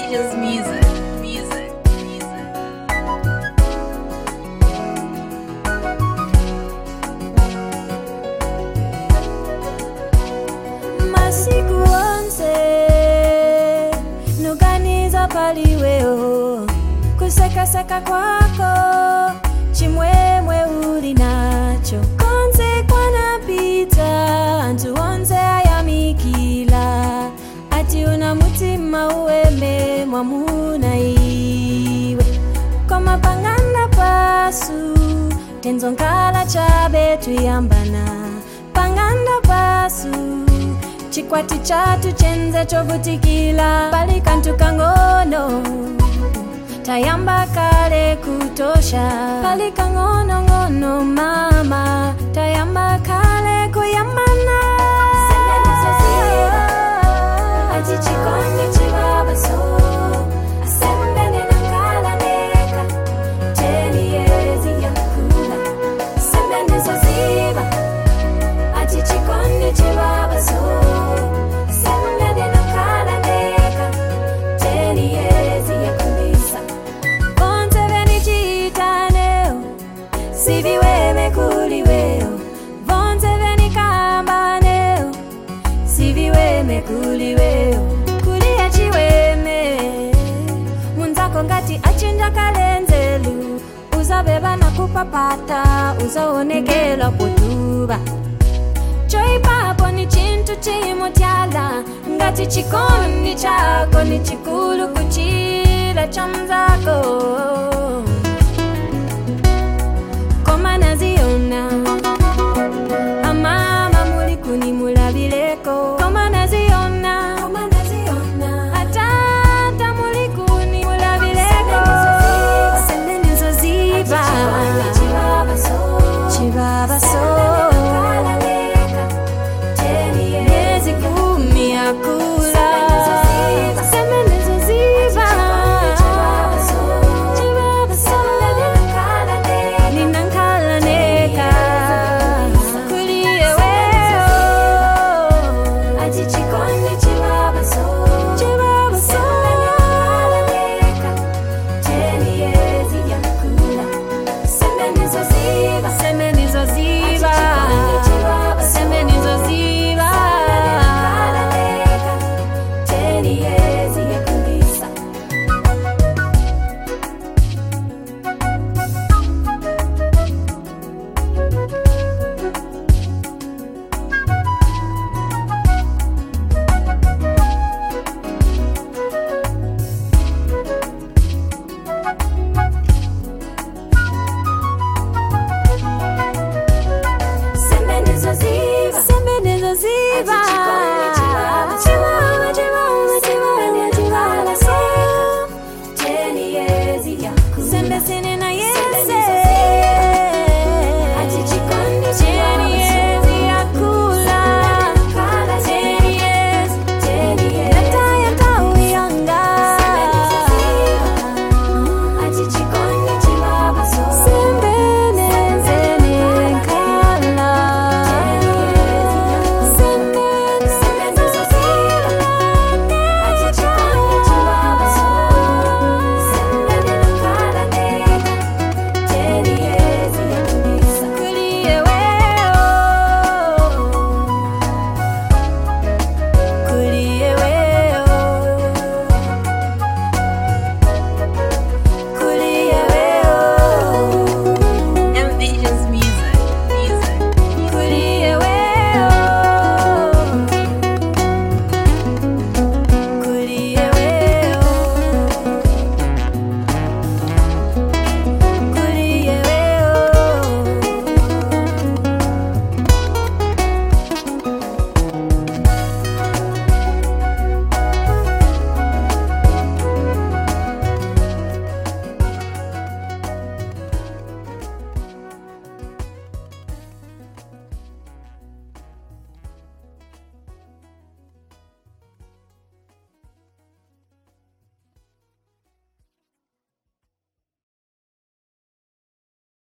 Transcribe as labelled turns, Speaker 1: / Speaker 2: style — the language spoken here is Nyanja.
Speaker 1: just music.
Speaker 2: Masiku onse nuganiza paliweo kusekaseka kwako chimwemwe uli nacho konse kwanapita antu onse ayamikila ati una mutima uweme mwamuna iwe koma panganda pasu tenzonkala chabe tuyambana panganda pasu chikwati chatu chenze chovutikila pali kantu kangono tayamba kale kutosha pali kangono ngono mama tayamba kale kuyamana aji chikondi chibaba so asembene nankala neka teni yezi yakula sembene zaziba aji chikondi chibaba so siviweme kuliweo vonze veni kambaneo siviweme kuliweo kulia chiweme munzako ngati achinja kalenzelu uzabeba na kupapata uzaonekela potuba choipapo ni chintu chimutyala ngati chikondi chako ni chikulu kuchila chamzako amama muli kuni mulabileko koma naziona atata muli kuni mulabileko semenizo ziba chibaba so miezi 10 akula semenizo ziba chibaba so ninankala neka Sende sine na yese